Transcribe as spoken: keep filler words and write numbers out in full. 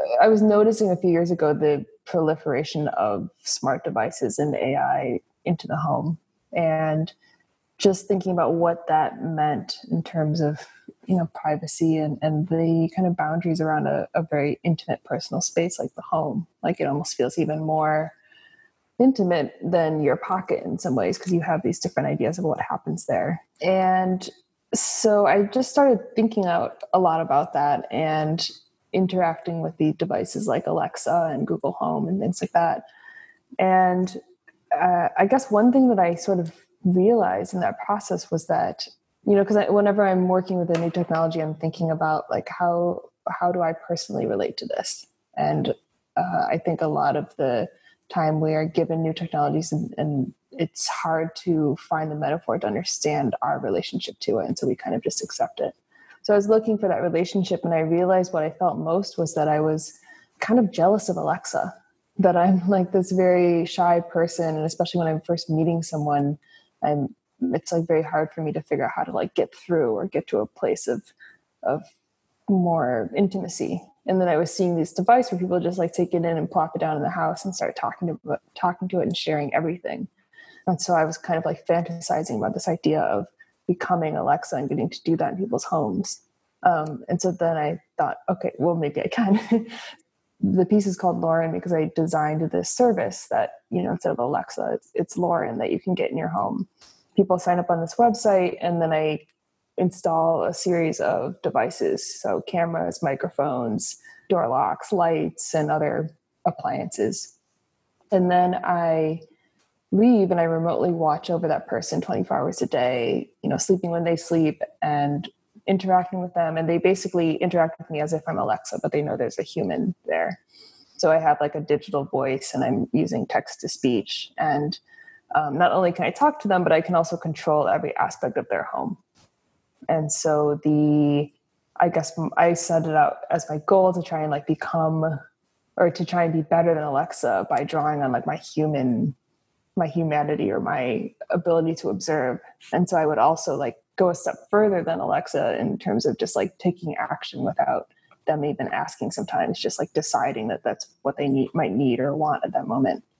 I was noticing a few years ago the proliferation of smart devices and A I into the home, and just thinking about what that meant in terms of, you know, privacy and, and the kind of boundaries around a, a very intimate personal space like the home. Like it almost feels even more intimate than your pocket in some ways, because you have these different ideas of what happens there. And so I just started thinking out a lot about that and interacting with the devices like Alexa and Google Home and things like that. And uh, I guess one thing that I sort of realized in that process was that, you know, because whenever I'm working with a new technology, I'm thinking about like how how do I personally relate to this? And uh, I think a lot of the time we are given new technologies and, and it's hard to find the metaphor to understand our relationship to it. And so we kind of just accept it. So I was looking for that relationship, and I realized what I felt most was that I was kind of jealous of Alexa, that I'm like this very shy person. And especially when I'm first meeting someone, I'm, it's like very hard for me to figure out how to like get through or get to a place of, of more intimacy. And then I was seeing this device where people just like take it in and plop it down in the house and start talking to talking to it and sharing everything. And so I was kind of like fantasizing about this idea of becoming Alexa and getting to do that in people's homes. Um, and so then I thought, okay, well, maybe I can. The piece is called Lauren because I designed this service that, you know, instead of Alexa, it's, it's Lauren that you can get in your home. People sign up on this website, and then I install a series of devices. So cameras, microphones, door locks, lights, and other appliances. And then I leave and I remotely watch over that person twenty-four hours a day, you know, sleeping when they sleep and interacting with them. And they basically interact with me as if I'm Alexa, but they know there's a human there. So I have like a digital voice, and I'm using text to speech. And um, not only can I talk to them, but I can also control every aspect of their home. And so the, I guess I set it out as my goal to try and like become, or to try and be better than Alexa by drawing on like my human, my humanity or my ability to observe. And so I would also like go a step further than Alexa in terms of just like taking action without them even asking sometimes, just like deciding that that's what they need, might need or want at that moment.